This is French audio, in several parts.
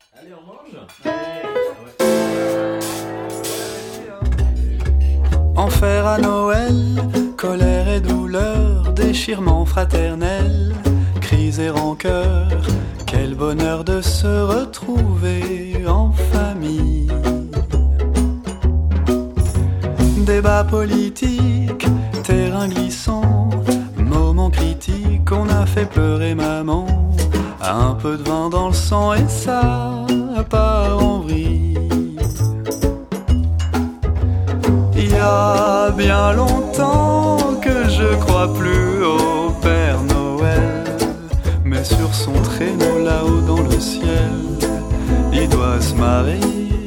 Allez, on mange. Allez. Enfer à Noël, colère et douleur, déchirement fraternel, cris et rancœur. Quel bonheur de se retrouver en famille. Débat politique, terrain glissant, moment critique, on a fait pleurer maman. Un peu de vin dans le sang et ça part en vrille. Il y a bien longtemps que je crois plus au Père Noël, mais sur son traîneau là-haut dans le ciel, il doit se marrer.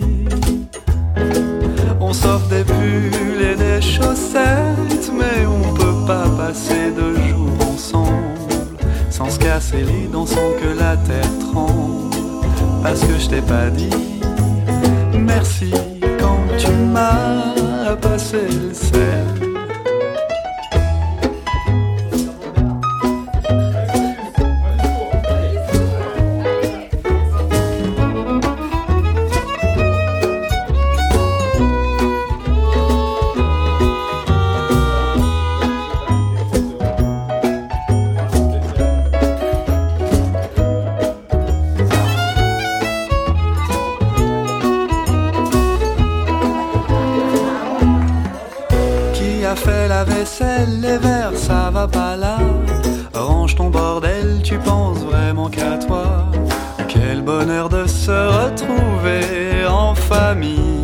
On s'offre des pulls et des chaussettes, mais on peut pas passer 2 jours ensemble sans se casser les dents, sans que la terre tremble. Parce que je t'ai pas dit merci quand tu m'as passé le sel. Fait la vaisselle, les verres, ça va pas là. Range ton bordel, tu penses vraiment qu'à toi. Quel bonheur de se retrouver en famille.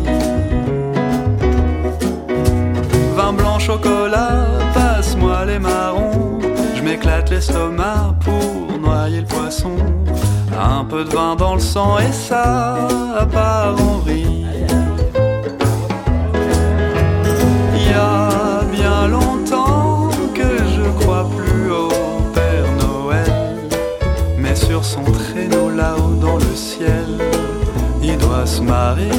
Vin blanc, chocolat, passe-moi les marrons. Je m'éclate l'estomac pour noyer le poisson. Un peu de vin dans le sang et ça part en vrille. Il y a bien longtemps que je crois plus au Père Noël, mais sur son traîneau là-haut dans le ciel, il doit se marrer.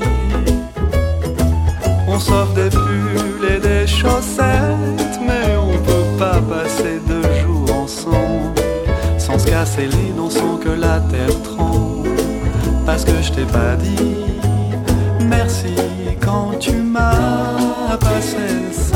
On s'offre des pulls et des chaussettes, mais on peut pas passer 2 jours ensemble sans se casser les dents, sans que la terre tremble. Parce que je t'ai pas dit merci quand tu m'as passé le sang.